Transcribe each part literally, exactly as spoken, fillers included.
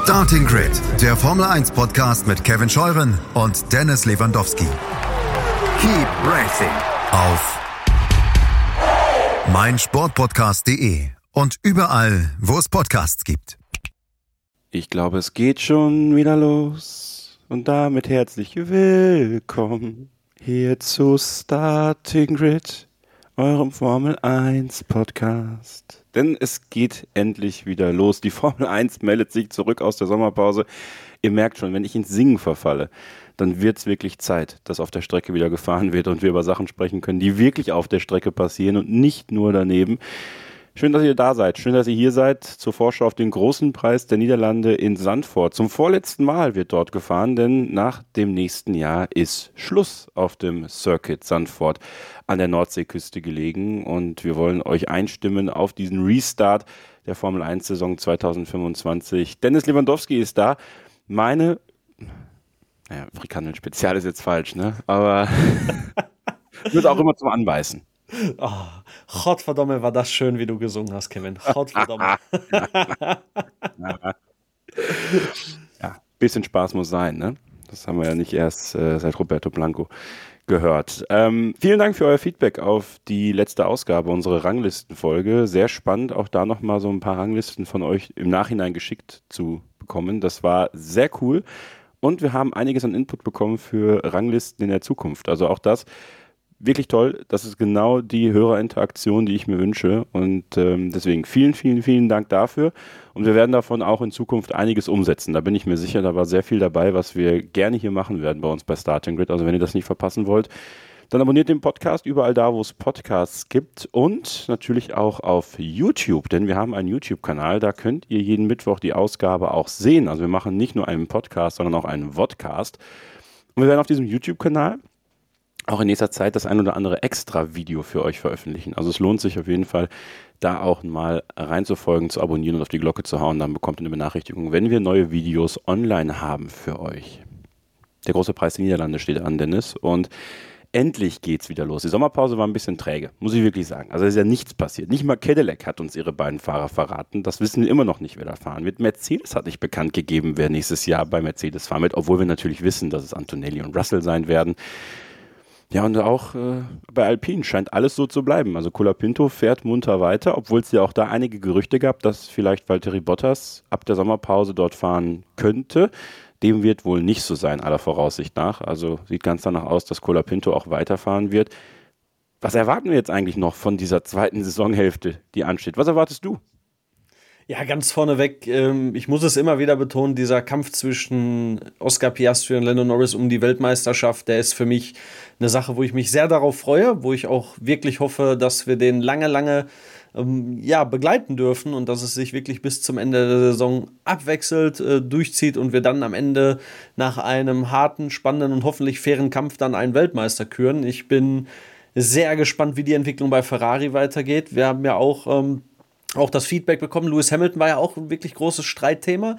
Starting Grid, der Formel eins Podcast mit Kevin Scheuren und Dennis Lewandowski. Keep racing auf meinsportpodcast punkt de und überall, wo es Podcasts gibt. Ich glaube, es geht schon wieder los und damit herzlich willkommen hier zu Starting Grid, eurem Formel eins Podcast. Denn es geht endlich wieder los. Die Formel eins meldet sich zurück aus der Sommerpause. Ihr merkt schon, wenn ich ins Singen verfalle, dann wird es wirklich Zeit, dass auf der Strecke wieder gefahren wird und wir über Sachen sprechen können, die wirklich auf der Strecke passieren und nicht nur daneben. Schön, dass ihr da seid. Schön, dass ihr hier seid zur Vorschau auf den großen Preis der Niederlande in Zandvoort. Zum vorletzten Mal wird dort gefahren, denn nach dem nächsten Jahr ist Schluss auf dem Circuit Zandvoort an der Nordseeküste gelegen. Und wir wollen euch einstimmen auf diesen Restart der Formel eins Saison zwanzig fünfundzwanzig. Dennis Lewandowski ist da. Meine, naja, Frikandel-Spezial ist jetzt falsch, ne? Aber wird auch immer zum Anbeißen. Oh, Gottverdammt, war das schön, wie du gesungen hast, Kevin. Gottverdammt. Ja, bisschen Spaß muss sein, ne? Das haben wir ja nicht erst äh, seit Roberto Blanco gehört. Ähm, vielen Dank für euer Feedback auf die letzte Ausgabe, unsere Ranglistenfolge. Sehr spannend, auch da nochmal so ein paar Ranglisten von euch im Nachhinein geschickt zu bekommen. Das war sehr cool. Und wir haben einiges an Input bekommen für Ranglisten in der Zukunft. Also auch das wirklich toll. Das ist genau die Hörerinteraktion, die ich mir wünsche. Und ähm, deswegen vielen, vielen, vielen Dank dafür. Und wir werden davon auch in Zukunft einiges umsetzen. Da bin ich mir sicher, da war sehr viel dabei, was wir gerne hier machen werden bei uns bei Starting Grid. Also wenn ihr das nicht verpassen wollt, dann abonniert den Podcast überall da, wo es Podcasts gibt. Und natürlich auch auf YouTube, denn wir haben einen YouTube-Kanal. Da könnt ihr jeden Mittwoch die Ausgabe auch sehen. Also wir machen nicht nur einen Podcast, sondern auch einen Vodcast. Und wir werden auf diesem YouTube-Kanal auch in nächster Zeit das ein oder andere Extra-Video für euch veröffentlichen. Also es lohnt sich auf jeden Fall, da auch mal reinzufolgen, zu abonnieren und auf die Glocke zu hauen. Dann bekommt ihr eine Benachrichtigung, wenn wir neue Videos online haben für euch. Der große Preis der Niederlande steht an, Dennis. Und endlich geht's wieder los. Die Sommerpause war ein bisschen träge, muss ich wirklich sagen. Also es ist ja nichts passiert. Nicht mal Cadillac hat uns ihre beiden Fahrer verraten. Das wissen wir immer noch nicht, wer da fahren wird. Mercedes hat nicht bekannt gegeben, wer nächstes Jahr bei Mercedes fahren wird, obwohl wir natürlich wissen, dass es Antonelli und Russell sein werden. Ja, und auch äh, bei Alpine scheint alles so zu bleiben. Also Colapinto fährt munter weiter, obwohl es ja auch da einige Gerüchte gab, dass vielleicht Valtteri Bottas ab der Sommerpause dort fahren könnte. Dem wird wohl nicht so sein, aller Voraussicht nach. Also sieht ganz danach aus, dass Colapinto auch weiterfahren wird. Was erwarten wir jetzt eigentlich noch von dieser zweiten Saisonhälfte, die ansteht? Was erwartest du? Ja, ganz vorneweg, ähm, ich muss es immer wieder betonen, dieser Kampf zwischen Oscar Piastri und Lando Norris um die Weltmeisterschaft, der ist für mich eine Sache, wo ich mich sehr darauf freue, wo ich auch wirklich hoffe, dass wir den lange, lange ähm, ja, begleiten dürfen und dass es sich wirklich bis zum Ende der Saison abwechselt, äh, durchzieht und wir dann am Ende nach einem harten, spannenden und hoffentlich fairen Kampf dann einen Weltmeister küren. Ich bin sehr gespannt, wie die Entwicklung bei Ferrari weitergeht. Wir haben ja auch ähm, auch das Feedback bekommen. Lewis Hamilton war ja auch ein wirklich großes Streitthema.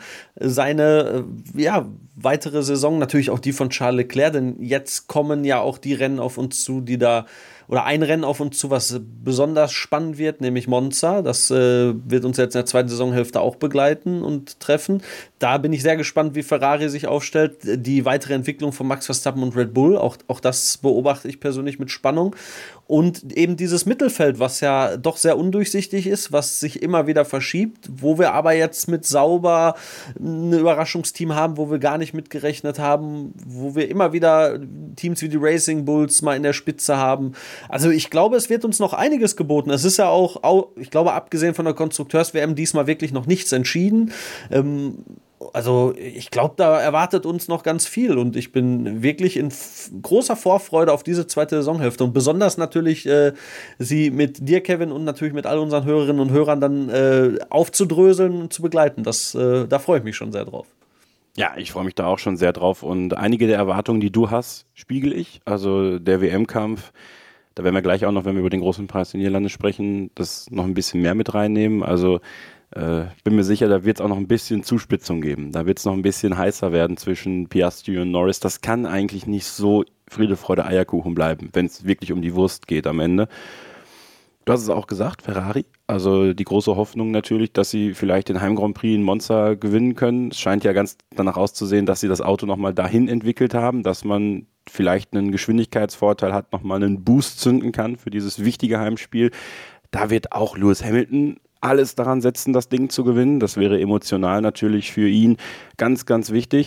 Seine ja, weitere Saison, natürlich auch die von Charles Leclerc, denn jetzt kommen ja auch die Rennen auf uns zu, die da, oder ein Rennen auf uns zu, was besonders spannend wird, nämlich Monza. Das äh, wird uns jetzt in der zweiten Saisonhälfte auch begleiten und treffen. Da bin ich sehr gespannt, wie Ferrari sich aufstellt. Die weitere Entwicklung von Max Verstappen und Red Bull, auch, auch das beobachte ich persönlich mit Spannung. Und eben dieses Mittelfeld, was ja doch sehr undurchsichtig ist, was sich immer wieder verschiebt, wo wir aber jetzt mit Sauber ein Überraschungsteam haben, wo wir gar nicht mitgerechnet haben, wo wir immer wieder Teams wie die Racing Bulls mal in der Spitze haben. Also ich glaube, es wird uns noch einiges geboten. Es ist ja auch, auch ich glaube, abgesehen von der Konstrukteurs-W M diesmal wirklich noch nichts entschieden. Ähm, Also ich glaube, da erwartet uns noch ganz viel und ich bin wirklich in f- großer Vorfreude auf diese zweite Saisonhälfte und besonders natürlich äh, sie mit dir, Kevin, und natürlich mit all unseren Hörerinnen und Hörern dann äh, aufzudröseln und zu begleiten. Das, äh, da freue ich mich schon sehr drauf. Ja, ich freue mich da auch schon sehr drauf und einige der Erwartungen, die du hast, spiegel ich. Also der W M-Kampf, da werden wir gleich auch noch, wenn wir über den großen Preis der Niederlande sprechen, das noch ein bisschen mehr mit reinnehmen. Also äh, bin mir sicher, da wird es auch noch ein bisschen Zuspitzung geben. Da wird es noch ein bisschen heißer werden zwischen Piastri und Norris. Das kann eigentlich nicht so Friede, Freude, Eierkuchen bleiben, wenn es wirklich um die Wurst geht am Ende. Du hast es auch gesagt, Ferrari. Also die große Hoffnung natürlich, dass sie vielleicht den Heim Grand Prix in Monza gewinnen können. Es scheint ja ganz danach auszusehen, dass sie das Auto nochmal dahin entwickelt haben, dass man vielleicht einen Geschwindigkeitsvorteil hat, nochmal einen Boost zünden kann für dieses wichtige Heimspiel. Da wird auch Lewis Hamilton alles daran setzen, das Ding zu gewinnen. Das wäre emotional natürlich für ihn ganz, ganz wichtig.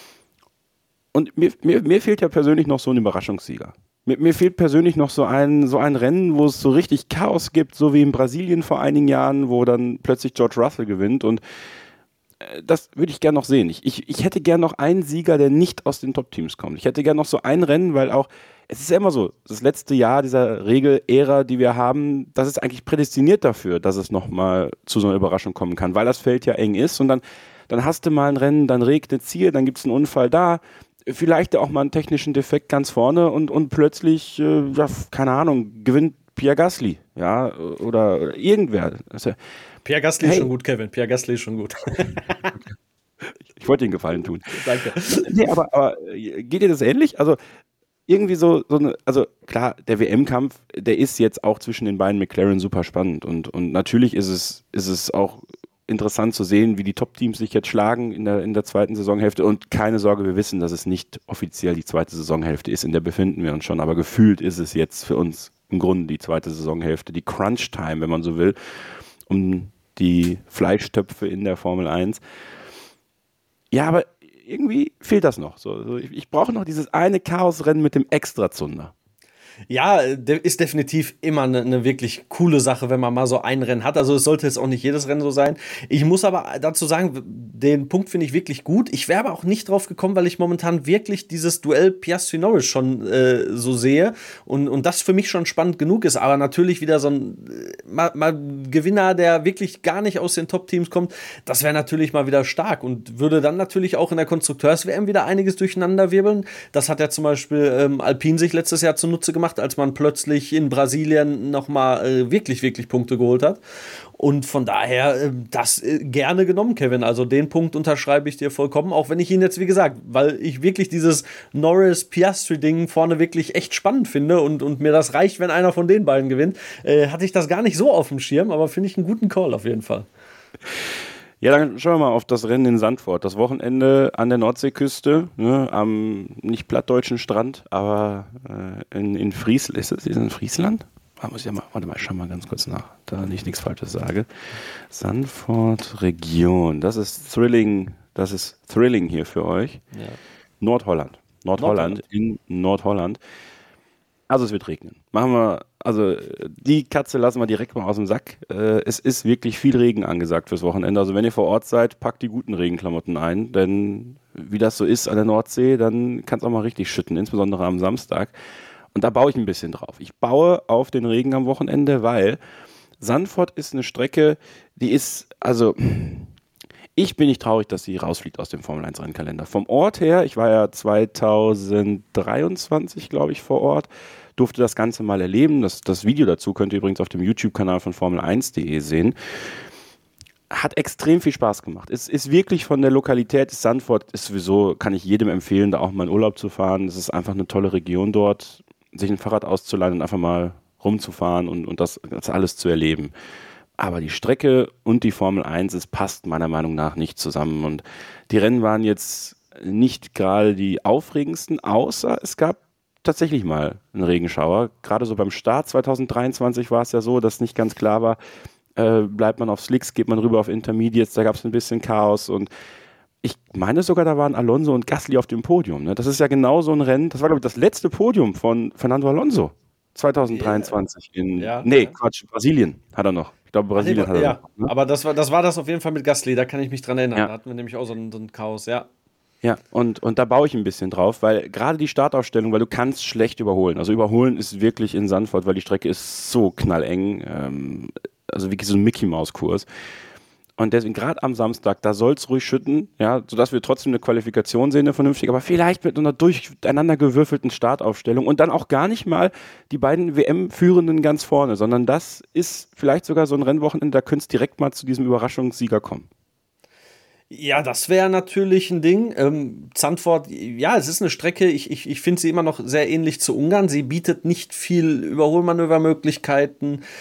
Und mir, mir, mir fehlt ja persönlich noch so ein Überraschungssieger. Mir, mir fehlt persönlich noch so ein, so ein Rennen, wo es so richtig Chaos gibt, so wie in Brasilien vor einigen Jahren, wo dann plötzlich George Russell gewinnt. Und äh, das würde ich gerne noch sehen. Ich, ich, ich hätte gerne noch einen Sieger, der nicht aus den Top-Teams kommt. Ich hätte gerne noch so ein Rennen, weil auch, es ist ja immer so, das letzte Jahr dieser Regel-Ära, die wir haben, das ist eigentlich prädestiniert dafür, dass es nochmal zu so einer Überraschung kommen kann, weil das Feld ja eng ist. Und dann, dann hast du mal ein Rennen, dann regnet es hier, dann gibt es einen Unfall da. Vielleicht auch mal einen technischen Defekt ganz vorne und, und plötzlich, äh, ja, keine Ahnung, gewinnt Pierre Gasly, ja, oder irgendwer. Also, Pierre Gasly hey. ist schon gut, Kevin. Pierre Gasly ist schon gut. Ich wollte Ihnen Gefallen tun. Danke. Nee, aber, aber geht dir das ähnlich? Also irgendwie so, so eine, also klar, der W M-Kampf, der ist jetzt auch zwischen den beiden McLaren super spannend und, und natürlich ist es, ist es auch interessant zu sehen, wie die Top-Teams sich jetzt schlagen in der, in der zweiten Saisonhälfte. Und keine Sorge, wir wissen, dass es nicht offiziell die zweite Saisonhälfte ist. In der befinden wir uns schon. Aber gefühlt ist es jetzt für uns im Grunde die zweite Saisonhälfte, die Crunch-Time, wenn man so will, um die Fleischtöpfe in der Formel eins. Ja, aber irgendwie fehlt das noch. So, so ich, ich brauche noch dieses eine Chaosrennen mit dem Extrazunder. Ja, ist definitiv immer eine, eine wirklich coole Sache, wenn man mal so ein Rennen hat. Also es sollte jetzt auch nicht jedes Rennen so sein. Ich muss aber dazu sagen, den Punkt finde ich wirklich gut. Ich wäre aber auch nicht drauf gekommen, weil ich momentan wirklich dieses Duell Piastri-Norris schon äh, so sehe und, und das für mich schon spannend genug ist. Aber natürlich wieder so ein mal, mal Gewinner, der wirklich gar nicht aus den Top-Teams kommt, das wäre natürlich mal wieder stark und würde dann natürlich auch in der Konstrukteurs-W M wieder einiges durcheinander wirbeln. Das hat ja zum Beispiel ähm, Alpine sich letztes Jahr zunutze gemacht, als man plötzlich in Brasilien nochmal äh, wirklich, wirklich Punkte geholt hat. Und von daher, äh, das äh, gerne genommen, Kevin. Also den Punkt unterschreibe ich dir vollkommen, auch wenn ich ihn jetzt, wie gesagt, weil ich wirklich dieses Norris-Piastri-Ding vorne wirklich echt spannend finde und, und mir das reicht, wenn einer von den beiden gewinnt, äh, hatte ich das gar nicht so auf dem Schirm, aber finde ich einen guten Call auf jeden Fall. Ja, dann schauen wir mal auf das Rennen in Sandford. Das Wochenende an der Nordseeküste, ne, am nicht plattdeutschen Strand, aber äh, in, in Friesland. Ist es in Friesland? Ah, muss ich ja mal, warte mal, ich schau mal ganz kurz nach, da ich nichts Falsches sage. Sandford Region, das ist thrilling, das ist thrilling hier für euch. Ja. Nordholland. Nordholland, Nordholland, in Nordholland. Also es wird regnen. Machen wir, also die Katze lassen wir direkt mal aus dem Sack. Äh, es ist wirklich viel Regen angesagt fürs Wochenende. Also wenn ihr vor Ort seid, packt die guten Regenklamotten ein, denn wie das so ist an der Nordsee, dann kann es auch mal richtig schütten, insbesondere am Samstag. Und da baue ich ein bisschen drauf. Ich baue auf den Regen am Wochenende, weil Sandford ist eine Strecke, die ist, also ich bin nicht traurig, dass sie rausfliegt aus dem Formel eins Rennkalender. Vom Ort her, ich war ja zweitausenddreiundzwanzig, glaube ich, vor Ort, durfte das Ganze mal erleben. Das, das Video dazu könnt ihr übrigens auf dem YouTube-Kanal von Formel eins punkt de sehen. Hat extrem viel Spaß gemacht. Es ist wirklich von der Lokalität, Sandford ist sowieso, kann ich jedem empfehlen, da auch mal in Urlaub zu fahren. Es ist einfach eine tolle Region dort, sich ein Fahrrad auszuleihen und einfach mal rumzufahren und, und das, das alles zu erleben. Aber die Strecke und die Formel eins, es passt meiner Meinung nach nicht zusammen. Und die Rennen waren jetzt nicht gerade die aufregendsten, außer es gab tatsächlich mal einen Regenschauer. Gerade so beim Start zweitausenddreiundzwanzig war es ja so, dass nicht ganz klar war, äh, bleibt man auf Slicks, geht man rüber auf Intermediates, da gab es ein bisschen Chaos. Und ich meine sogar, da waren Alonso und Gasly auf dem Podium. Ne? Das ist ja genau so ein Rennen, das war, glaube ich, das letzte Podium von Fernando Alonso. zweitausenddreiundzwanzig yeah. in, ja, nee, ja. Quatsch, Brasilien hat er noch. Ich glaube, Brasilien Ach, nee, hat er ja. noch. Ne? Aber das war, das war das auf jeden Fall mit Gasly, da kann ich mich dran erinnern. Ja. Da hatten wir nämlich auch so ein, so ein Chaos, ja. Ja, und, und da baue ich ein bisschen drauf, weil gerade die Startaufstellung, weil du kannst schlecht überholen. Also überholen ist wirklich in Sandford, weil die Strecke ist so knalleng, ähm, also wirklich so ein Mickey-Maus-Kurs. Und deswegen gerade am Samstag, da soll es ruhig schütten, ja, sodass wir trotzdem eine Qualifikation sehen, eine vernünftige, aber vielleicht mit einer durcheinander gewürfelten Startaufstellung und dann auch gar nicht mal die beiden W M-Führenden ganz vorne, sondern das ist vielleicht sogar so ein Rennwochenende, da könnte es direkt mal zu diesem Überraschungssieger kommen. Ja, das wäre natürlich ein Ding. Ähm, Zandvoort, ja, es ist eine Strecke, ich, ich, ich finde sie immer noch sehr ähnlich zu Ungarn. Sie bietet nicht viel Überholmanövermöglichkeiten.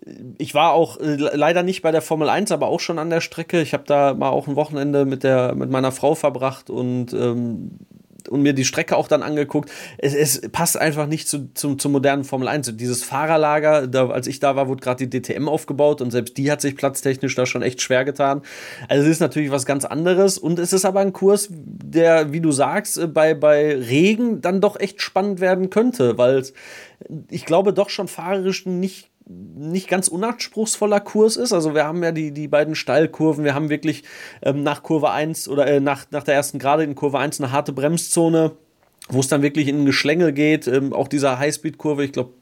ich war auch äh, leider nicht bei der Formel eins, aber auch schon an der Strecke. Ich habe da mal auch ein Wochenende mit, der, mit meiner Frau verbracht und ähm, und mir die Strecke auch dann angeguckt. Es, es passt einfach nicht zu, zum, zum modernen Formel eins. Dieses Fahrerlager, da, als ich da war, wurde gerade die D T M aufgebaut und selbst die hat sich platztechnisch da schon echt schwer getan. Also es ist natürlich was ganz anderes und es ist aber ein Kurs, der, wie du sagst, bei, bei Regen dann doch echt spannend werden könnte, weil ich glaube doch schon fahrerisch nicht nicht ganz unanspruchsvoller Kurs ist. Also wir haben ja die, die beiden Steilkurven, wir haben wirklich ähm, nach Kurve eins oder äh, nach, nach der ersten Gerade in Kurve eins eine harte Bremszone, wo es dann wirklich in ein Geschlängel geht. Ähm, auch dieser Highspeed-Kurve, ich glaube,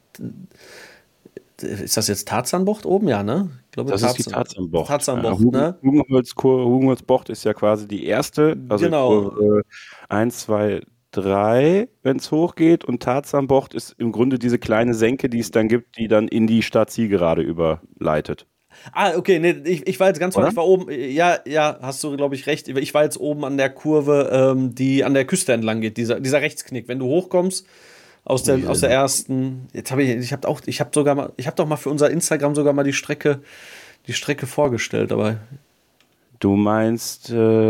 ist das jetzt Tarzanbocht oben? Ja, ne? Ich glaube, das Tarzan, ist die Tarzanbocht. Tarzanbocht, ja, ne? Hugenholzbocht ist ja quasi die erste, also genau. Kurve eins, zwei, drei, wenn es hochgeht, und Tarzanbocht ist im Grunde diese kleine Senke, die es dann gibt, die dann in die Start-Zielgerade überleitet. Ah, okay, nee, ich, ich war jetzt ganz weit, ich war oben, ja, ja, hast du, glaube ich, recht, ich war jetzt oben an der Kurve, ähm, die an der Küste entlang geht, dieser, dieser Rechtsknick, wenn du hochkommst, aus der, aus der ersten, jetzt habe ich, ich habe auch, ich habe sogar mal, ich habe doch mal für unser Instagram sogar mal die Strecke, die Strecke vorgestellt, aber... Du meinst,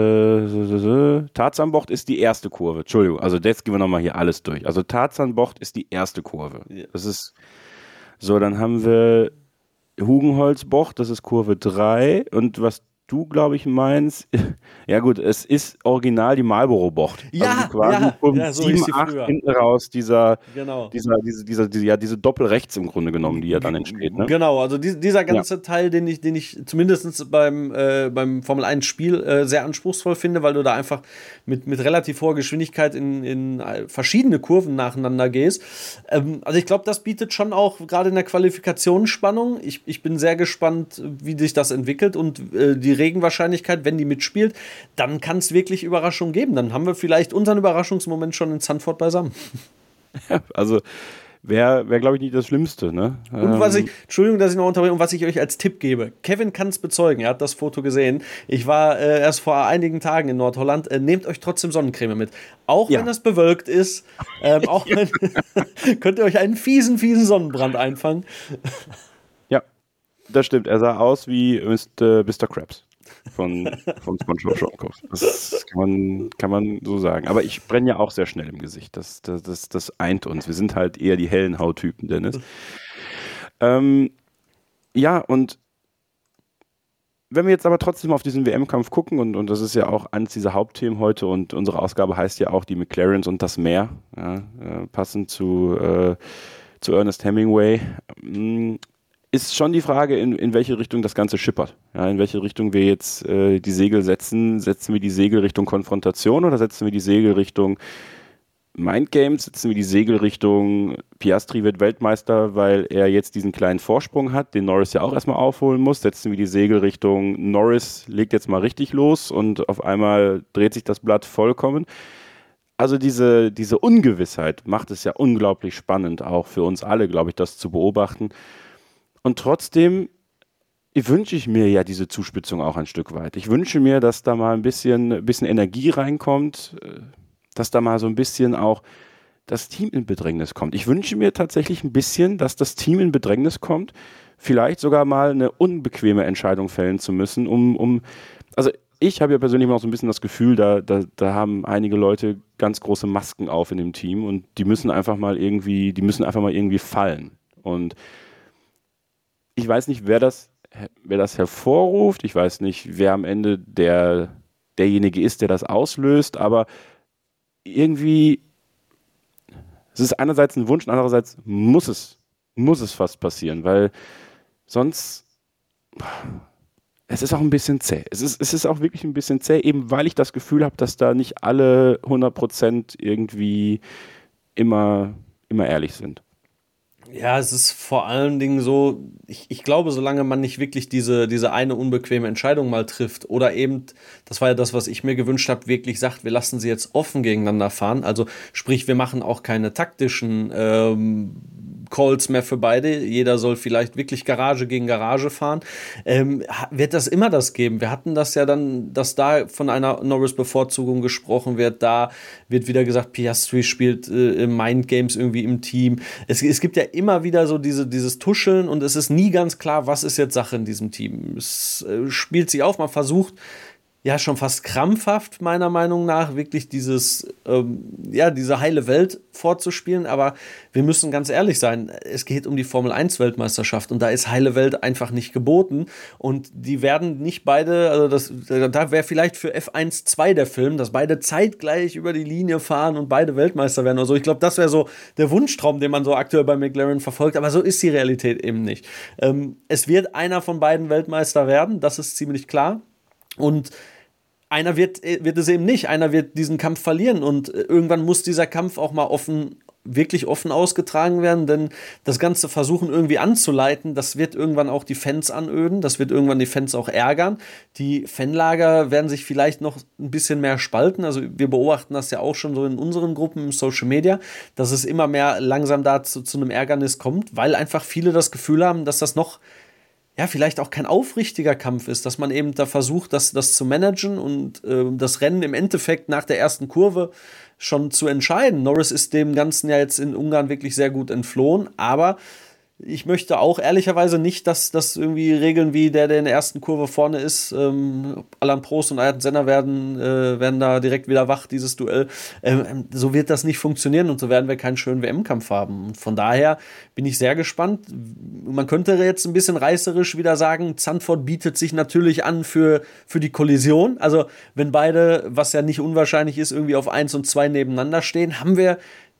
äh, Tarzanbocht ist die erste Kurve. Entschuldigung, also jetzt gehen wir nochmal hier alles durch. Also Tarzanbocht ist die erste Kurve. Ja. Das ist, so, dann haben wir Hugenholzbocht, das ist Kurve drei. Und was du, glaube ich, meinst, ja gut, es ist original die Marlboro-Bocht. Ja, also quasi ja, Kurve ja, so sieben, hieß sie acht früher. hinten raus, dieser, genau. dieser, diese, dieser, diese, ja, diese Doppelrechts im Grunde genommen, die ja dann entsteht. Ne? Genau, also die, dieser ganze ja. Teil, den ich, den ich zumindest beim, äh, beim Formel eins Spiel äh, sehr anspruchsvoll finde, weil du da einfach mit, mit relativ hoher Geschwindigkeit in, in verschiedene Kurven nacheinander gehst. Ähm, also ich glaube, das bietet schon auch gerade in der Qualifikation Spannung. Ich, ich bin sehr gespannt, wie sich das entwickelt und äh, die Regenwahrscheinlichkeit, wenn die mitspielt, dann kann es wirklich Überraschungen geben. Dann haben wir vielleicht unseren Überraschungsmoment schon in Zandvoort beisammen. Ja, also wäre, wär, glaube ich, nicht das Schlimmste. Ne? Und was ich, Entschuldigung, dass ich noch unterbreche, und was ich euch als Tipp gebe, Kevin kann es bezeugen, er hat das Foto gesehen. Ich war äh, erst vor einigen Tagen in Nordholland. Äh, nehmt euch trotzdem Sonnencreme mit. Auch ja. wenn das bewölkt ist, ähm, auch wenn, könnt ihr euch einen fiesen, fiesen Sonnenbrand einfangen. Ja, das stimmt. Er sah aus wie Mister Krabs. Von, von SpongeBob Schwammkopf. Das kann man, kann man so sagen. Aber ich brenne ja auch sehr schnell im Gesicht. Das, das, das, das eint uns. Wir sind halt eher die hellen Hauttypen, Dennis. Ähm, ja, und wenn wir jetzt aber trotzdem auf diesen W M-Kampf gucken, und, und das ist ja auch eines dieser Hauptthemen heute, und unsere Ausgabe heißt ja auch die McLarens und das Meer, ja, äh, passend zu, äh, zu Ernest Hemingway, ähm, ist schon die Frage, in, in welche Richtung das Ganze schippert. Ja, in welche Richtung wir jetzt äh, die Segel setzen. Setzen wir die Segel Richtung Konfrontation oder setzen wir die Segel Richtung Mindgames? Setzen wir die Segel Richtung Piastri wird Weltmeister, weil er jetzt diesen kleinen Vorsprung hat, den Norris ja auch erstmal aufholen muss? Setzen wir die Segel Richtung Norris legt jetzt mal richtig los und auf einmal dreht sich das Blatt vollkommen? Also diese, diese Ungewissheit macht es ja unglaublich spannend, auch für uns alle, glaube ich, das zu beobachten. Und trotzdem wünsche ich mir ja diese Zuspitzung auch ein Stück weit. Ich wünsche mir, dass da mal ein bisschen, ein bisschen Energie reinkommt, dass da mal so ein bisschen auch das Team in Bedrängnis kommt. Ich wünsche mir tatsächlich ein bisschen, dass das Team in Bedrängnis kommt, vielleicht sogar mal eine unbequeme Entscheidung fällen zu müssen, um, um also ich habe ja persönlich auch so ein bisschen das Gefühl, da, da, da haben einige Leute ganz große Masken auf in dem Team und die müssen einfach mal irgendwie, die müssen einfach mal irgendwie fallen. Und ich weiß nicht, wer das, wer das hervorruft. Ich weiß nicht, wer am Ende der, derjenige ist, der das auslöst. Aber irgendwie, es ist einerseits ein Wunsch, und andererseits muss es, muss es fast passieren, weil sonst, es ist auch ein bisschen zäh. Es ist, es ist auch wirklich ein bisschen zäh, eben weil ich das Gefühl habe, dass da nicht alle hundert Prozent irgendwie immer, immer ehrlich sind. Ja, es ist vor allen Dingen so, ich, ich glaube, solange man nicht wirklich diese, diese eine unbequeme Entscheidung mal trifft oder eben, das war ja das, was ich mir gewünscht habe, wirklich sagt, wir lassen sie jetzt offen gegeneinander fahren, also sprich, wir machen auch keine taktischen ähm, Calls mehr für beide. Jeder soll vielleicht wirklich Garage gegen Garage fahren. Ähm, wird das immer das geben? Wir hatten das ja dann, dass da von einer Norris-Bevorzugung gesprochen wird. Da wird wieder gesagt, Piastri spielt äh, Mindgames irgendwie im Team. Es, es gibt ja immer wieder so diese, dieses Tuscheln und es ist nie ganz klar, was ist jetzt Sache in diesem Team. Es äh, spielt sich auf, man versucht ja schon fast krampfhaft, meiner Meinung nach, wirklich dieses, ähm, ja, diese heile Welt vorzuspielen, aber wir müssen ganz ehrlich sein, es geht um die Formel eins Weltmeisterschaft und da ist heile Welt einfach nicht geboten und die werden nicht beide, also das, da wäre vielleicht für F eins zwei der Film, dass beide zeitgleich über die Linie fahren und beide Weltmeister werden oder so. Ich glaube, das wäre so der Wunschtraum, den man so aktuell bei McLaren verfolgt, aber so ist die Realität eben nicht. Ähm, es wird einer von beiden Weltmeister werden, das ist ziemlich klar. Und einer wird, wird es eben nicht, einer wird diesen Kampf verlieren und irgendwann muss dieser Kampf auch mal offen, wirklich offen ausgetragen werden, denn das Ganze versuchen irgendwie anzuleiten, das wird irgendwann auch die Fans anöden, das wird irgendwann die Fans auch ärgern. Die Fanlager werden sich vielleicht noch ein bisschen mehr spalten, also wir beobachten das ja auch schon so in unseren Gruppen im Social Media, dass es immer mehr langsam dazu zu einem Ärgernis kommt, weil einfach viele das Gefühl haben, dass das noch ja, vielleicht auch kein aufrichtiger Kampf ist, dass man eben da versucht, das, das zu managen und äh, das Rennen im Endeffekt nach der ersten Kurve schon zu entscheiden. Norris ist dem Ganzen ja jetzt in Ungarn wirklich sehr gut entflohen, aber ich möchte auch ehrlicherweise nicht, dass das irgendwie Regeln wie der, der in der ersten Kurve vorne ist, ähm, Alain Prost und Ayrton Senna werden, äh, werden da direkt wieder wach, dieses Duell. Ähm, so wird das nicht funktionieren und so werden wir keinen schönen W M-Kampf haben. Und von daher bin ich sehr gespannt. Man könnte jetzt ein bisschen reißerisch wieder sagen, Zandvoort bietet sich natürlich an für, für die Kollision. Also wenn beide, was ja nicht unwahrscheinlich ist, irgendwie auf eins und zwei nebeneinander stehen, haben wir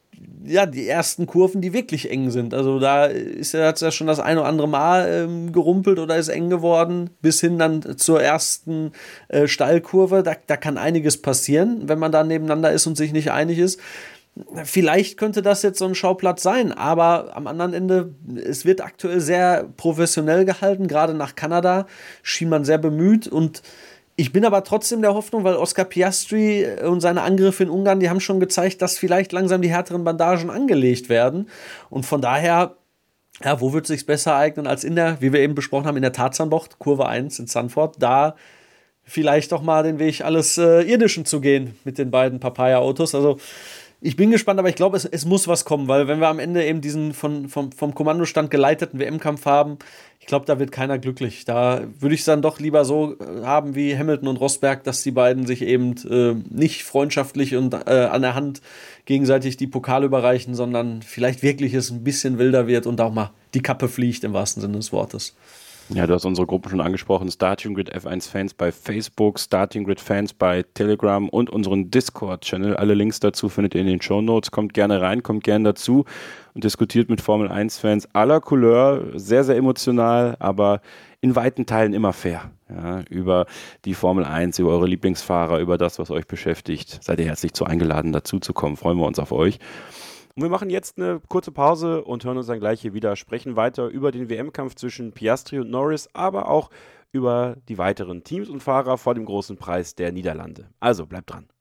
ja, die ersten Kurven, die wirklich eng sind. Also da ist ja, hat es ja schon das ein oder andere Mal ähm, gerumpelt oder ist eng geworden, bis hin dann zur ersten äh, Steilkurve. Da, da kann einiges passieren, wenn man da nebeneinander ist und sich nicht einig ist. Vielleicht könnte das jetzt so ein Schauplatz sein, aber am anderen Ende, es wird aktuell sehr professionell gehalten, gerade nach Kanada schien man sehr bemüht und ich bin aber trotzdem der Hoffnung, weil Oscar Piastri und seine Angriffe in Ungarn, die haben schon gezeigt, dass vielleicht langsam die härteren Bandagen angelegt werden. Und von daher, ja, wo wird es sich besser eignen als in der, wie wir eben besprochen haben, in der Tarzanbocht, Kurve eins in Zandvoort, da vielleicht doch mal den Weg alles äh, Irdischen zu gehen mit den beiden Papaya-Autos. Also ich bin gespannt, aber ich glaube, es, es muss was kommen, weil wenn wir am Ende eben diesen von, vom, vom Kommandostand geleiteten W M-Kampf haben, ich glaube, da wird keiner glücklich. Da würde ich es dann doch lieber so haben wie Hamilton und Rosberg, dass die beiden sich eben äh, nicht freundschaftlich und äh, an der Hand gegenseitig die Pokale überreichen, sondern vielleicht wirklich es ein bisschen wilder wird und auch mal die Kappe fliegt im wahrsten Sinne des Wortes. Ja, du hast unsere Gruppe schon angesprochen, Starting Grid F eins Fans bei Facebook, Starting Grid Fans bei Telegram und unseren Discord-Channel. Alle Links dazu findet ihr in den Shownotes. Kommt gerne rein, kommt gerne dazu und diskutiert mit Formel eins Fans aller Couleur. Sehr, sehr emotional, aber in weiten Teilen immer fair. Ja, über die Formel eins, über eure Lieblingsfahrer, über das, was euch beschäftigt. Seid ihr herzlich zu eingeladen, dazu zu kommen. Freuen wir uns auf euch. Und wir machen jetzt eine kurze Pause und hören uns dann gleich hier wieder, sprechen weiter über den W M-Kampf zwischen Piastri und Norris, aber auch über die weiteren Teams und Fahrer vor dem großen Preis der Niederlande. Also bleibt dran.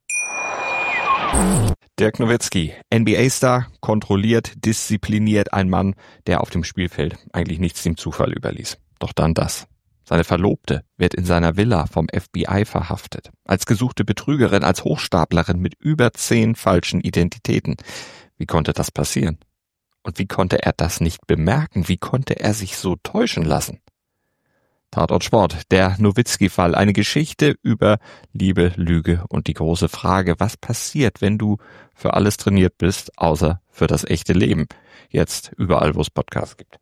Dirk Nowitzki, N B A-Star, kontrolliert, diszipliniert, ein Mann, der auf dem Spielfeld eigentlich nichts dem Zufall überließ. Doch dann das. Seine Verlobte wird in seiner Villa vom F B I verhaftet. Als gesuchte Betrügerin, als Hochstaplerin mit über zehn falschen Identitäten. Wie konnte das passieren? Und wie konnte er das nicht bemerken? Wie konnte er sich so täuschen lassen? Tatort Sport, der Nowitzki-Fall, eine Geschichte über Liebe, Lüge und die große Frage, was passiert, wenn du für alles trainiert bist, außer für das echte Leben. Jetzt überall, wo es Podcasts gibt.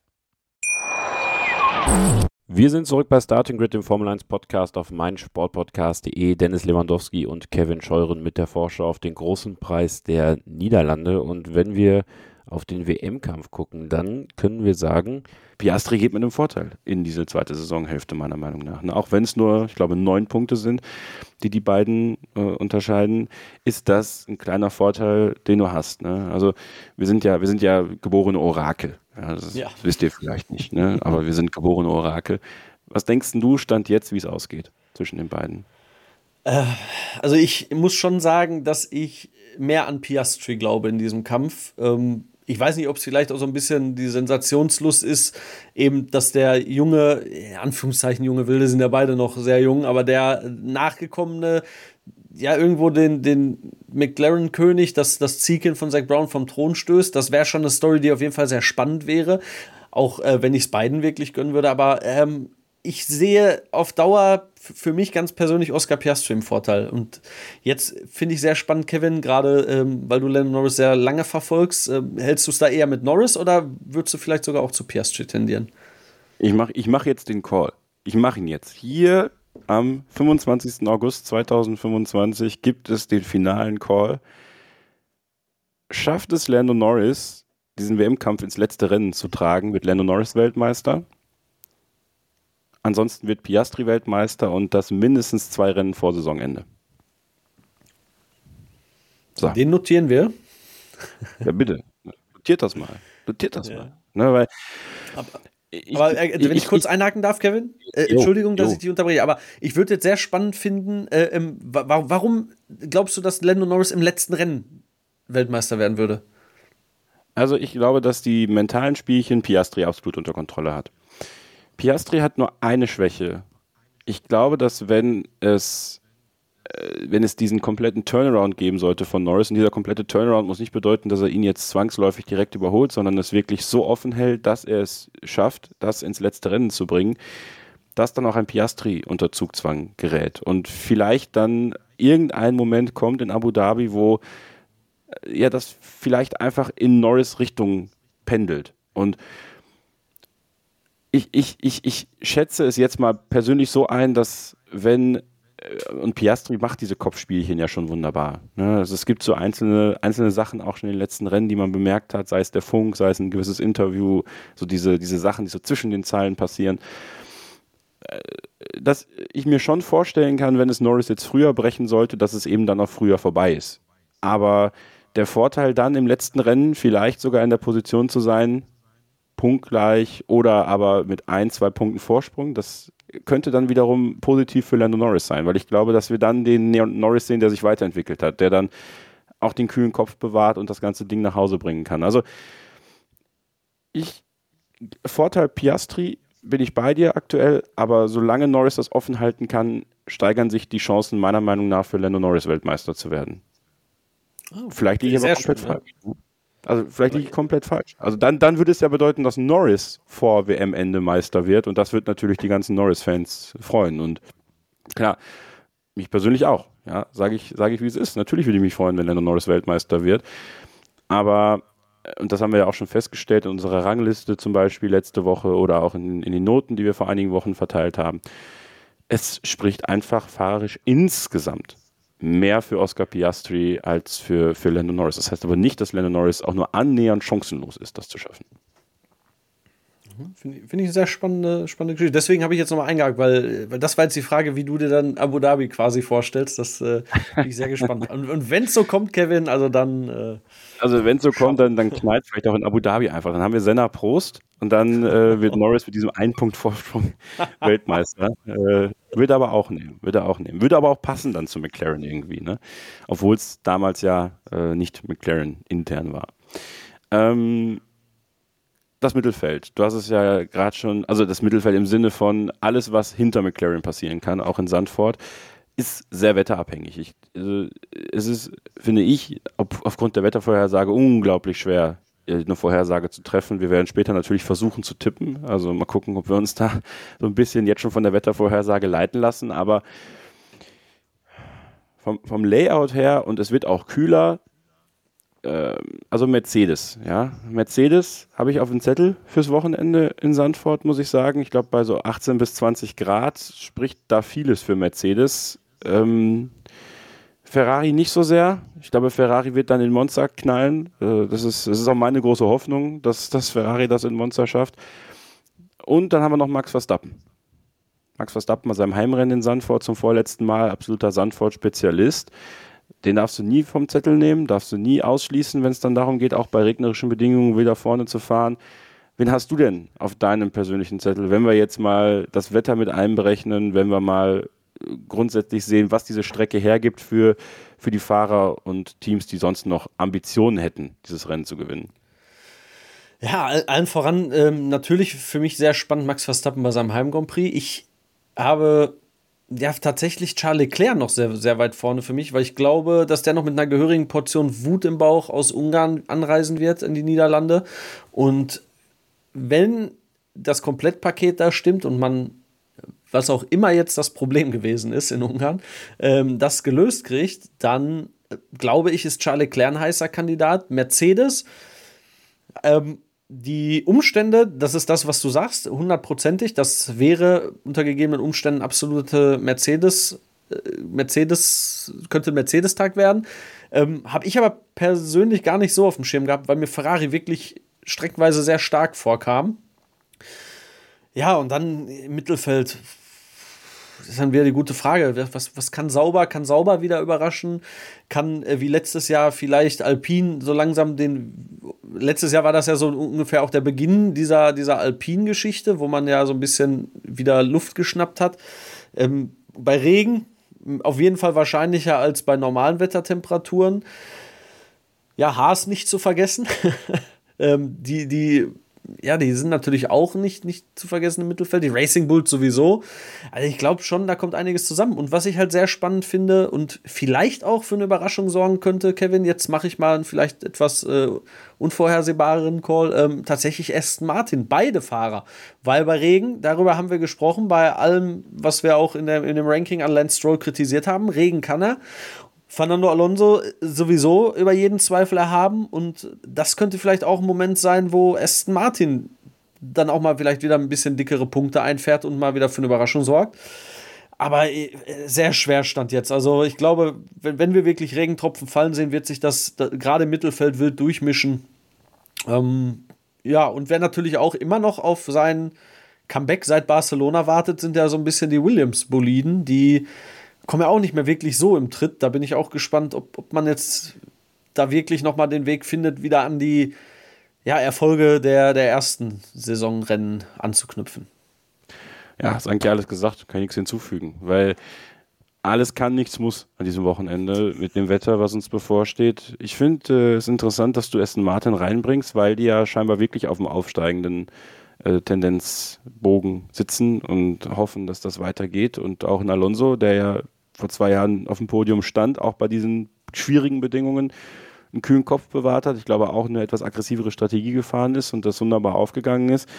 Wir sind zurück bei Starting Grid, dem Formel eins Podcast auf meinsportpodcast punkt de. Dennis Lewandowski und Kevin Scheuren mit der Vorschau auf den großen Preis der Niederlande. Und wenn wir auf den W M-Kampf gucken, dann können wir sagen, Piastri geht mit einem Vorteil in diese zweite Saisonhälfte meiner Meinung nach. Auch wenn es nur, ich glaube, neun Punkte sind, die die beiden äh, unterscheiden, ist das ein kleiner Vorteil, den du hast. Ne? Also wir sind ja, wir sind ja geborene Orakel. Ja, das ja. wisst ihr vielleicht nicht, ne? Aber wir sind geborene Orakel. Was denkst du, Stand jetzt, wie es ausgeht zwischen den beiden? Äh, also ich muss schon sagen, dass ich mehr an Piastri glaube in diesem Kampf. Ähm, Ich weiß nicht, ob es vielleicht auch so ein bisschen die Sensationslust ist, eben, dass der junge, in Anführungszeichen junge Wilde sind ja beide noch sehr jung, aber der nachgekommene, ja, irgendwo den, den McLaren-König, das, das Zielkind von Zac Brown vom Thron stößt. Das wäre schon eine Story, die auf jeden Fall sehr spannend wäre, auch äh, wenn ich es beiden wirklich gönnen würde, aber ähm, ich sehe auf Dauer für mich ganz persönlich Oscar Piastri im Vorteil. Und jetzt finde ich sehr spannend, Kevin, gerade ähm, weil du Lando Norris sehr lange verfolgst. Äh, hältst du es da eher mit Norris oder würdest du vielleicht sogar auch zu Piastri tendieren? Ich mache ich mach jetzt den Call. Ich mache ihn jetzt. Hier am fünfundzwanzigsten August zweitausendfünfundzwanzig gibt es den finalen Call. Schafft es Lando Norris, diesen W M-Kampf ins letzte Rennen zu tragen, wird Lando Norris Weltmeister. Ansonsten wird Piastri Weltmeister und das mindestens zwei Rennen vor Saisonende. So. Den notieren wir. Ja, bitte. Notiert das mal. Notiert das ja. mal. Ne, weil aber ich, aber äh, wenn ich, ich kurz ich, einhaken darf, Kevin, äh, jo, Entschuldigung, dass jo. ich dich unterbreche, aber ich würde jetzt sehr spannend finden, äh, ähm, wa- warum glaubst du, dass Lando Norris im letzten Rennen Weltmeister werden würde? Also ich glaube, dass die mentalen Spielchen Piastri absolut unter Kontrolle hat. Piastri hat nur eine Schwäche. Ich glaube, dass wenn es, äh, wenn es diesen kompletten Turnaround geben sollte von Norris, und dieser komplette Turnaround muss nicht bedeuten, dass er ihn jetzt zwangsläufig direkt überholt, sondern es wirklich so offen hält, dass er es schafft, das ins letzte Rennen zu bringen, dass dann auch ein Piastri unter Zugzwang gerät. Und vielleicht dann irgendein Moment kommt in Abu Dhabi, wo äh, ja das vielleicht einfach in Norris Richtung pendelt. Und Ich, ich, ich, ich schätze es jetzt mal persönlich so ein, dass wenn, und Piastri macht diese Kopfspielchen ja schon wunderbar. Ne? Also es gibt so einzelne, einzelne Sachen auch schon in den letzten Rennen, die man bemerkt hat, sei es der Funk, sei es ein gewisses Interview, so diese, diese Sachen, die so zwischen den Zeilen passieren. Dass ich mir schon vorstellen kann, wenn es Norris jetzt früher brechen sollte, dass es eben dann auch früher vorbei ist. Aber der Vorteil dann im letzten Rennen vielleicht sogar in der Position zu sein, punktgleich oder aber mit ein, zwei Punkten Vorsprung, das könnte dann wiederum positiv für Lando Norris sein, weil ich glaube, dass wir dann den Norris sehen, der sich weiterentwickelt hat, der dann auch den kühlen Kopf bewahrt und das ganze Ding nach Hause bringen kann. Also ich, Vorteil Piastri bin ich bei dir aktuell, aber solange Norris das offen halten kann, steigern sich die Chancen meiner Meinung nach für Lando Norris Weltmeister zu werden. Oh, Vielleicht liege ich aber komplett schön, falsch. Ja. Also vielleicht liege ich komplett falsch. Also dann, dann würde es ja bedeuten, dass Norris vor W M-Ende Meister wird und das wird natürlich die ganzen Norris-Fans freuen. Und klar, mich persönlich auch. Ja, sage ich, sage ich, wie es ist. Natürlich würde ich mich freuen, wenn Lando Norris Weltmeister wird. Aber, und das haben wir ja auch schon festgestellt in unserer Rangliste zum Beispiel letzte Woche oder auch in, in den Noten, die wir vor einigen Wochen verteilt haben, es spricht einfach fahrerisch insgesamt mehr für Oscar Piastri als für, für Lando Norris. Das heißt aber nicht, dass Lando Norris auch nur annähernd chancenlos ist, das zu schaffen. Finde ich, find ich eine sehr spannende, spannende Geschichte. Deswegen habe ich jetzt nochmal eingehakt, weil, weil das war jetzt die Frage, wie du dir dann Abu Dhabi quasi vorstellst. Das äh, bin ich sehr gespannt. Und, und wenn es so kommt, Kevin, also dann... Äh, also wenn es so kommt, dann, dann knallt es vielleicht auch in Abu Dhabi einfach. Dann haben wir Senna Prost und dann äh, wird Norris mit diesem einen Punkt Vorsprung Weltmeister. Äh, würde aber auch nehmen. Würde auch nehmen. Würde aber auch passen dann zu McLaren irgendwie, ne? Obwohl es damals ja äh, nicht McLaren intern war. Ähm... Das Mittelfeld, du hast es ja gerade schon, also das Mittelfeld im Sinne von alles, was hinter McLaren passieren kann, auch in Zandvoort, ist sehr wetterabhängig. Ich, also es ist, finde ich, auf, aufgrund der Wettervorhersage unglaublich schwer, eine Vorhersage zu treffen. Wir werden später natürlich versuchen zu tippen, also mal gucken, ob wir uns da so ein bisschen jetzt schon von der Wettervorhersage leiten lassen, aber vom, vom Layout her, und es wird auch kühler, also Mercedes, ja. Mercedes habe ich auf dem Zettel fürs Wochenende in Zandvoort, muss ich sagen. Ich glaube, bei so achtzehn bis zwanzig Grad spricht da vieles für Mercedes. Ähm, Ferrari nicht so sehr. Ich glaube, Ferrari wird dann in Monza knallen. Äh, das ist, das ist auch meine große Hoffnung, dass, dass Ferrari das in Monza schafft. Und dann haben wir noch Max Verstappen. Max Verstappen bei seinem Heimrennen in Zandvoort zum vorletzten Mal, absoluter Zandvoort-Spezialist. Den darfst du nie vom Zettel nehmen, darfst du nie ausschließen, wenn es dann darum geht, auch bei regnerischen Bedingungen wieder vorne zu fahren. Wen hast du denn auf deinem persönlichen Zettel, wenn wir jetzt mal das Wetter mit einberechnen, wenn wir mal grundsätzlich sehen, was diese Strecke hergibt für, für die Fahrer und Teams, die sonst noch Ambitionen hätten, dieses Rennen zu gewinnen? Ja, allen voran ähm, natürlich für mich sehr spannend Max Verstappen bei seinem Heim-Grand Prix. Ich habe ja tatsächlich Charles Leclerc noch sehr, sehr weit vorne für mich, weil ich glaube, dass der noch mit einer gehörigen Portion Wut im Bauch aus Ungarn anreisen wird in die Niederlande. Und wenn das Komplettpaket da stimmt und man, was auch immer jetzt das Problem gewesen ist in Ungarn, ähm, das gelöst kriegt, dann äh, glaube ich, ist Charles Leclerc ein heißer Kandidat. Mercedes, ähm, die Umstände, das ist das, was du sagst, hundertprozentig. Das wäre unter gegebenen Umständen absolute Mercedes, äh, Mercedes, könnte ein Mercedes-Tag werden. Ähm, Habe ich aber persönlich gar nicht so auf dem Schirm gehabt, weil mir Ferrari wirklich streckenweise sehr stark vorkam. Ja, und dann im Mittelfeld ist dann wieder die gute Frage, was, was kann Sauber, kann Sauber wieder überraschen? Kann, äh, wie letztes Jahr, vielleicht Alpine so langsam den, letztes Jahr war das ja so ungefähr auch der Beginn dieser, dieser Alpine-Geschichte, wo man ja so ein bisschen wieder Luft geschnappt hat. Ähm, bei Regen auf jeden Fall wahrscheinlicher als bei normalen Wettertemperaturen. Ja, Haas nicht zu vergessen. ähm, die, die Ja, die sind natürlich auch nicht, nicht zu vergessen im Mittelfeld. Die Racing Bulls sowieso. Also ich glaube schon, da kommt einiges zusammen. Und was ich halt sehr spannend finde und vielleicht auch für eine Überraschung sorgen könnte, Kevin, jetzt mache ich mal einen vielleicht etwas äh, unvorhersehbareren Call, ähm, tatsächlich Aston Martin, beide Fahrer. Weil bei Regen, darüber haben wir gesprochen, bei allem, was wir auch in, der, in dem Ranking an Lance Stroll kritisiert haben, Regen kann er. Fernando Alonso sowieso über jeden Zweifel erhaben und das könnte vielleicht auch ein Moment sein, wo Aston Martin dann auch mal vielleicht wieder ein bisschen dickere Punkte einfährt und mal wieder für eine Überraschung sorgt. Aber sehr schwer stand jetzt. Also ich glaube, wenn, wenn wir wirklich Regentropfen fallen sehen, wird sich das da, gerade im Mittelfeld wild durchmischen. Ähm, ja, und wer natürlich auch immer noch auf sein Comeback seit Barcelona wartet, sind ja so ein bisschen die Williams-Boliden, die kommen ja auch nicht mehr wirklich so im Tritt. Da bin ich auch gespannt, ob, ob man jetzt da wirklich nochmal den Weg findet, wieder an die ja, Erfolge der, der ersten Saisonrennen anzuknüpfen. Ja, hast eigentlich alles gesagt, kann ich nichts hinzufügen, weil alles kann, nichts muss an diesem Wochenende mit dem Wetter, was uns bevorsteht. Ich finde es äh, interessant, dass du Aston Martin reinbringst, weil die ja scheinbar wirklich auf dem aufsteigenden äh, Tendenzbogen sitzen und hoffen, dass das weitergeht. Und auch ein Alonso, der ja vor zwei Jahren auf dem Podium stand, auch bei diesen schwierigen Bedingungen einen kühlen Kopf bewahrt hat. Ich glaube, auch eine etwas aggressivere Strategie gefahren ist und das wunderbar aufgegangen ist.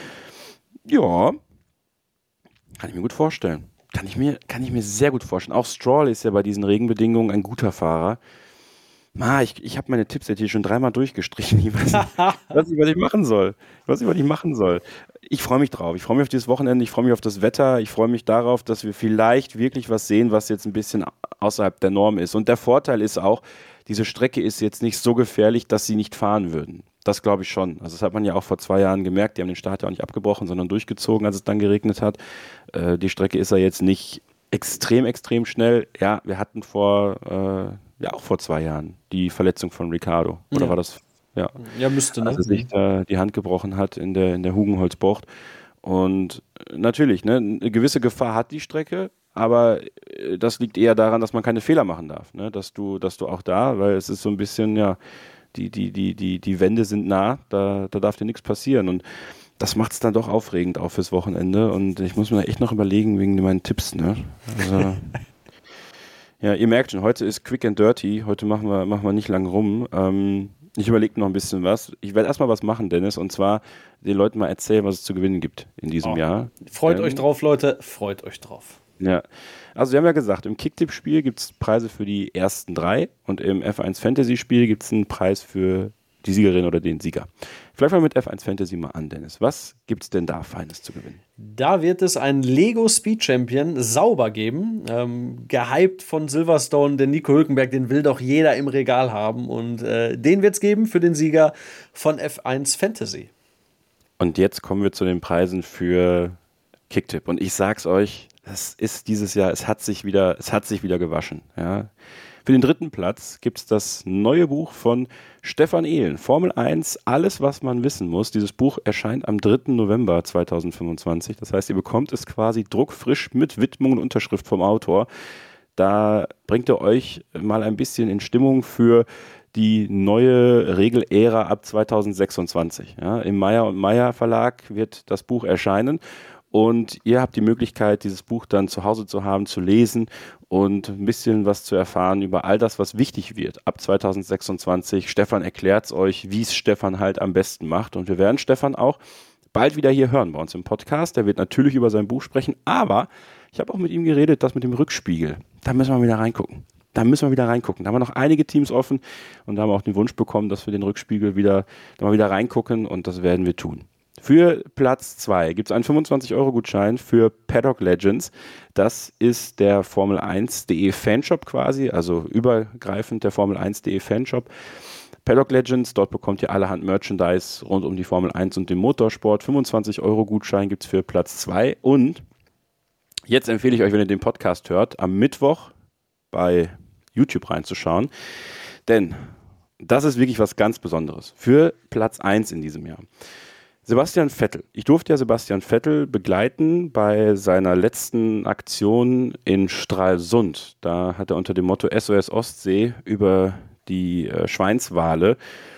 Ja, kann ich mir gut vorstellen. Kann ich mir, kann ich mir sehr gut vorstellen. Auch Stroll ist ja bei diesen Regenbedingungen ein guter Fahrer. Ah, ich ich habe meine Tipps jetzt hier schon dreimal durchgestrichen. Ich weiß nicht, weiß nicht, was ich machen soll. Ich weiß nicht, was ich machen soll. Ich freue mich drauf. Ich freue mich auf dieses Wochenende. Ich freue mich auf das Wetter. Ich freue mich darauf, dass wir vielleicht wirklich was sehen, was jetzt ein bisschen außerhalb der Norm ist. Und der Vorteil ist auch, diese Strecke ist jetzt nicht so gefährlich, dass sie nicht fahren würden. Das glaube ich schon. Also das hat man ja auch vor zwei Jahren gemerkt. Die haben den Start ja auch nicht abgebrochen, sondern durchgezogen, als es dann geregnet hat. Äh, die Strecke ist ja jetzt nicht extrem, extrem schnell. Ja, wir hatten vor, äh, ja auch vor zwei Jahren die Verletzung von Ricciardo. Oder ja. war das? Ja, ja müsste, ne? Als er sich äh, die Hand gebrochen hat in der, in der Hugenholzbucht. Und natürlich, ne, eine gewisse Gefahr hat die Strecke, aber das liegt eher daran, dass man keine Fehler machen darf. Ne? Dass du, dass du auch da, weil es ist so ein bisschen, ja, die, die, die, die, die Wände sind nah, da, da darf dir nichts passieren. Und das macht es dann doch aufregend auch fürs Wochenende. Und ich muss mir da echt noch überlegen wegen meinen Tipps. Ne? Also, ja, ihr merkt schon, heute ist quick and dirty. Heute machen wir, machen wir nicht lang rum. Ähm, ich überlege noch ein bisschen was. Ich werde erstmal was machen, Dennis, und zwar den Leuten mal erzählen, was es zu gewinnen gibt in diesem oh. Jahr. Freut ähm, euch drauf, Leute. Freut euch drauf. Ja, also wir haben ja gesagt, im Kicktipp-Spiel gibt es Preise für die ersten drei und im F eins Fantasy-Spiel gibt es einen Preis für die Siegerin oder den Sieger. Vielleicht mal mit F eins Fantasy mal an, Dennis. Was gibt es denn da Feines zu gewinnen? Da wird es einen Lego Speed Champion sauber geben, ähm, gehypt von Silverstone, denn Nico Hülkenberg, den will doch jeder im Regal haben und äh, den wird es geben für den Sieger von F eins Fantasy. Und jetzt kommen wir zu den Preisen für Kicktipp und ich sag's euch, das ist dieses Jahr, es hat sich wieder, es hat sich wieder gewaschen. Ja. Für den dritten Platz gibt es das neue Buch von Stefan Ehlen, Formel eins, alles, was man wissen muss. Dieses Buch erscheint am dritten November zweitausendfünfundzwanzig. Das heißt, ihr bekommt es quasi druckfrisch mit Widmung und Unterschrift vom Autor. Da bringt er euch mal ein bisschen in Stimmung für die neue Regelära ab zweitausendsechsundzwanzig. Ja, im Meyer und Meyer Verlag wird das Buch erscheinen und ihr habt die Möglichkeit, dieses Buch dann zu Hause zu haben, zu lesen und ein bisschen was zu erfahren über all das, was wichtig wird ab zweitausendsechsundzwanzig. Stefan erklärt es euch, wie es Stefan halt am besten macht, und wir werden Stefan auch bald wieder hier hören bei uns im Podcast. Der wird natürlich über sein Buch sprechen, aber ich habe auch mit ihm geredet, das mit dem Rückspiegel. Da müssen wir wieder reingucken. Da müssen wir wieder reingucken. Da haben wir noch einige Teams offen und da haben wir auch den Wunsch bekommen, dass wir den Rückspiegel wieder, da mal wieder reingucken, und das werden wir tun. Für Platz zwei gibt es einen fünfundzwanzig Euro Gutschein für Paddock Legends. Das ist der Formel eins punkt de Fanshop quasi, also übergreifend der Formel eins punkt de Fanshop. Paddock Legends, dort bekommt ihr allerhand Merchandise rund um die Formel eins und den Motorsport. fünfundzwanzig Euro Gutschein gibt es für Platz zwei. Und jetzt empfehle ich euch, wenn ihr den Podcast hört, am Mittwoch bei YouTube reinzuschauen, denn das ist wirklich was ganz Besonderes für Platz eins in diesem Jahr. Sebastian Vettel. Ich durfte ja Sebastian Vettel begleiten bei seiner letzten Aktion in Stralsund. Da hat er unter dem Motto S O S Ostsee über die äh, Schweinswale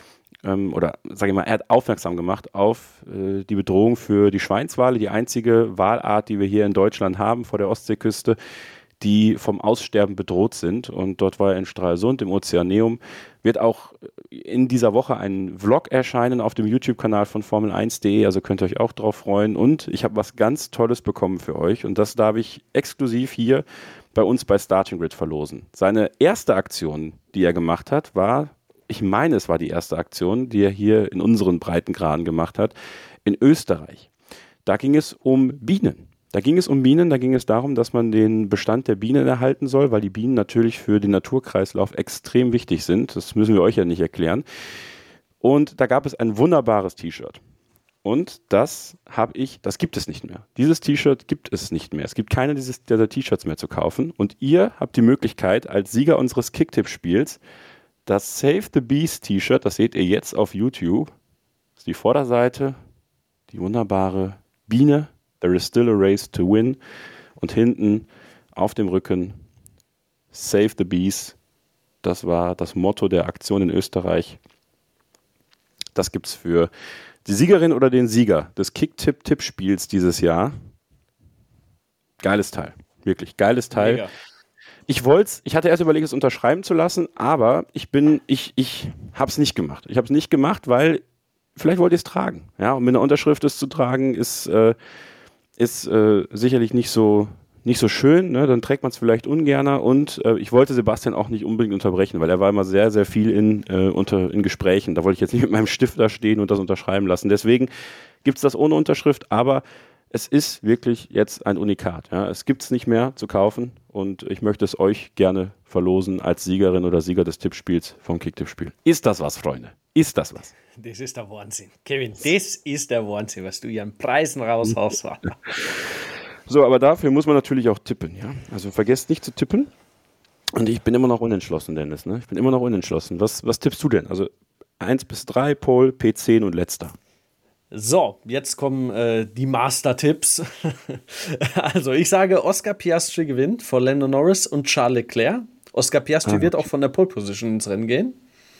ähm, oder sage ich mal, er hat aufmerksam gemacht auf äh, die Bedrohung für die Schweinswale, die einzige Walart, die wir hier in Deutschland haben vor der Ostseeküste, die vom Aussterben bedroht sind. Und dort war er in Stralsund im Ozeaneum. Wird auch in dieser Woche ein Vlog erscheinen auf dem YouTube-Kanal von Formel eins punkt de, also könnt ihr euch auch drauf freuen. Und ich habe was ganz Tolles bekommen für euch, und das darf ich exklusiv hier bei uns bei Starting Grid verlosen. Seine erste Aktion, die er gemacht hat, war, ich meine, es war die erste Aktion, die er hier in unseren Breitengraden gemacht hat, in Österreich. Da ging es um Bienen. Da ging es um Bienen, da ging es darum, dass man den Bestand der Bienen erhalten soll, weil die Bienen natürlich für den Naturkreislauf extrem wichtig sind. Das müssen wir euch ja nicht erklären. Und da gab es ein wunderbares T-Shirt. Und das habe ich, das gibt es nicht mehr. Dieses T-Shirt gibt es nicht mehr. Es gibt keine dieses, dieser T-Shirts mehr zu kaufen. Und ihr habt die Möglichkeit, als Sieger unseres Kicktipp-Spiels, das Save the Bees T-Shirt, das seht ihr jetzt auf YouTube, das ist die Vorderseite, die wunderbare Biene, There is still a race to win. Und hinten auf dem Rücken Save the Bees. Das war das Motto der Aktion in Österreich. Das gibt es für die Siegerin oder den Sieger des Kick-Tipp-Tippspiels dieses Jahr. Geiles Teil. Wirklich geiles Teil. Mega. Ich wollte ich hatte erst überlegt, es unterschreiben zu lassen, aber ich bin, ich, ich habe es nicht gemacht. Ich habe es nicht gemacht, weil vielleicht wollt ihr es tragen. Ja, und mit einer Unterschrift es zu tragen, ist äh, ist äh, sicherlich nicht so, nicht so schön, ne? Dann trägt man es vielleicht ungerner, und äh, ich wollte Sebastian auch nicht unbedingt unterbrechen, weil er war immer sehr, sehr viel in, äh, unter, in Gesprächen. Da wollte ich jetzt nicht mit meinem Stift da stehen und das unterschreiben lassen. Deswegen gibt es das ohne Unterschrift, aber es ist wirklich jetzt ein Unikat. Ja? Es gibt es nicht mehr zu kaufen, und ich möchte es euch gerne verlosen als Siegerin oder Sieger des Tippspiels vom Kick-Tippspiel. Ist das was, Freunde? Ist das was? Das ist der Wahnsinn. Kevin, das ist der Wahnsinn, was du hier an Preisen raushaust. So, aber dafür muss man natürlich auch tippen. Ja? Also vergesst nicht zu tippen. Und ich bin immer noch unentschlossen, Dennis. Ne? Ich bin immer noch unentschlossen. Was, was tippst du denn? Also eins bis drei, Pole, P zehn und letzter. So, jetzt kommen äh, die Master-Tipps. Also ich sage, Oscar Piastri gewinnt vor Lando Norris und Charles Leclerc. Oscar Piastri ah. wird auch von der Pole Position ins Rennen gehen.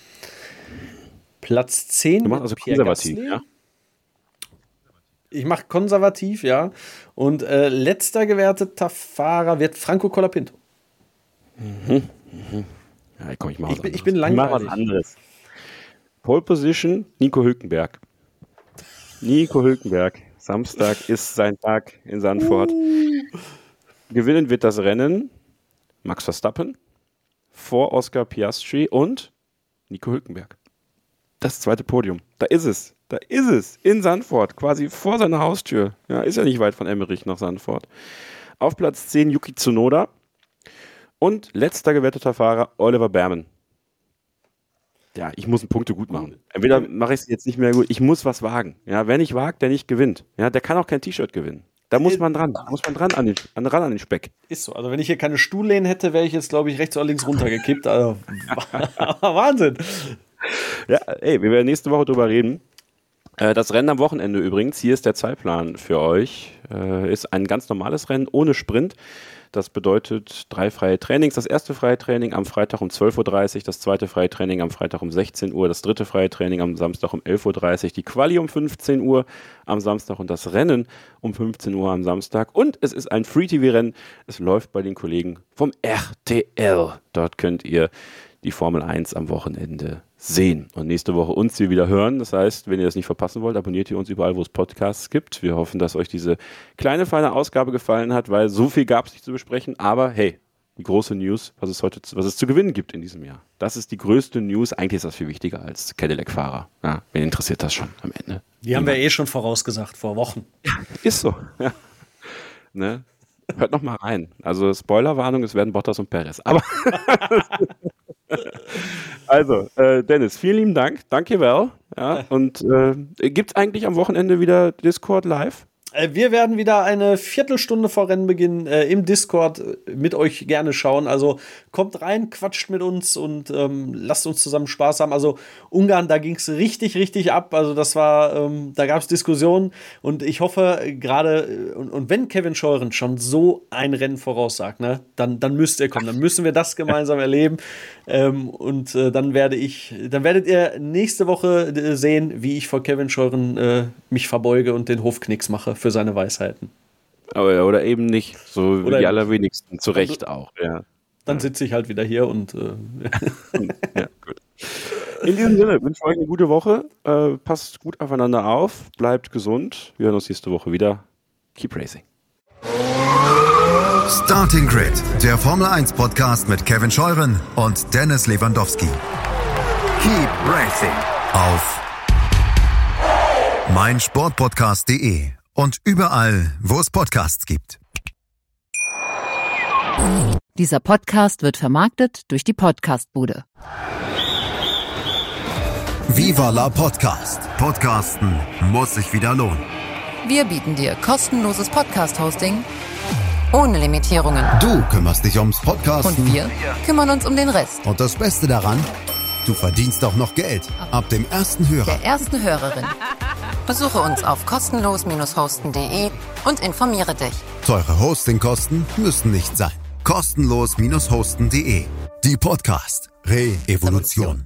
Platz zehn. Du machst also Pierre konservativ, Gasly. ja? Ich mache konservativ, ja. Und äh, letzter gewerteter Fahrer wird Franco Colapinto. Mhm. Mhm. Ja, komm, ich mache ich, bin, ich bin langweilig. Ich mach was anderes. Pole Position, Nico Hülkenberg. Nico Hülkenberg. Samstag ist sein Tag in Zandvoort. Uh. Gewinnen wird das Rennen Max Verstappen vor Oscar Piastri und Nico Hülkenberg. Das zweite Podium. Da ist es. Da ist es. In Zandvoort. Quasi vor seiner Haustür. Ja, ist ja nicht weit von Emmerich nach Zandvoort. Auf Platz zehn Yuki Tsunoda. Und letzter gewetteter Fahrer Oliver Bearman. Ja, ich muss Punkte gut machen. Entweder mache ich es jetzt nicht mehr gut. Ich muss was wagen. Ja, wer nicht wagt, der nicht gewinnt. Ja, der kann auch kein T-Shirt gewinnen. Da muss man dran. Da muss man dran an den, an, ran an den Speck. Ist so. Also wenn ich hier keine Stuhllehnen hätte, wäre ich jetzt, glaube ich, rechts oder links runtergekippt. Also Wahnsinn. Ja, ey, wir werden nächste Woche drüber reden. Äh, das Rennen am Wochenende übrigens, hier ist der Zeitplan für euch, äh, ist ein ganz normales Rennen ohne Sprint. Das bedeutet drei freie Trainings. Das erste freie Training am Freitag um zwölf Uhr dreißig, das zweite freie Training am Freitag um sechzehn Uhr, das dritte freie Training am Samstag um elf Uhr dreißig, die Quali um fünfzehn Uhr am Samstag und das Rennen um fünfzehn Uhr am Samstag. Und es ist ein Free-T V-Rennen. Es läuft bei den Kollegen vom R T L. Dort könnt ihr die Formel eins am Wochenende sehen und nächste Woche uns hier wieder hören. Das heißt, wenn ihr das nicht verpassen wollt, abonniert ihr uns überall, wo es Podcasts gibt. Wir hoffen, dass euch diese kleine, feine Ausgabe gefallen hat, weil so viel gab es nicht zu besprechen. Aber hey, die große News, was es heute, was es zu gewinnen gibt in diesem Jahr. Das ist die größte News. Eigentlich ist das viel wichtiger als Cadillac-Fahrer. Ja, wen interessiert das schon am Ende? Die haben wir eh schon vorausgesagt, vor Wochen. Ist so, ja. Ne? Hört noch mal rein. Also Spoilerwarnung, es werden Bottas und Perez. Aber also, äh, Dennis, vielen lieben Dank. Danke, Val. Ja, und äh, gibt es eigentlich am Wochenende wieder Discord live? Wir werden wieder eine Viertelstunde vor Rennbeginn äh, im Discord mit euch gerne schauen. Also kommt rein, quatscht mit uns und ähm, lasst uns zusammen Spaß haben. Also Ungarn, da ging es richtig, richtig ab. Also das war, ähm, da gab es Diskussionen und ich hoffe gerade, und, und wenn Kevin Scheuren schon so ein Rennen voraussagt, ne, dann, dann müsst ihr kommen. Dann müssen wir das gemeinsam erleben. Ähm, und äh, dann werde ich, dann werdet ihr nächste Woche äh, sehen, wie ich vor Kevin Scheuren äh, mich verbeuge und den Hofknicks mache für seine Weisheiten. Oder, oder eben nicht, so oder die allerwenigsten, zu Recht auch. Ja. Dann sitze ich halt wieder hier und äh, ja, gut. In diesem Sinne wünsche ich euch eine gute Woche, äh, passt gut aufeinander auf, bleibt gesund, wir hören uns nächste Woche wieder. Keep Racing. Starting Grid, der Formel eins Podcast mit Kevin Scheuren und Dennis Lewandowski. Keep Racing auf meinsportpodcast punkt de und überall, wo es Podcasts gibt. Dieser Podcast wird vermarktet durch die Podcastbude. Viva la Podcast. Podcasten muss sich wieder lohnen. Wir bieten dir kostenloses Podcast-Hosting ohne Limitierungen. Du kümmerst dich ums Podcasten. Und wir kümmern uns um den Rest. Und das Beste daran, du verdienst auch noch Geld. Ab dem ersten Hörer. Der ersten Hörerin. Besuche uns auf kostenlos hosten punkt de und informiere dich. Teure Hostingkosten müssen nicht sein. kostenlos hosten punkt de. Die Podcast Re-Evolution.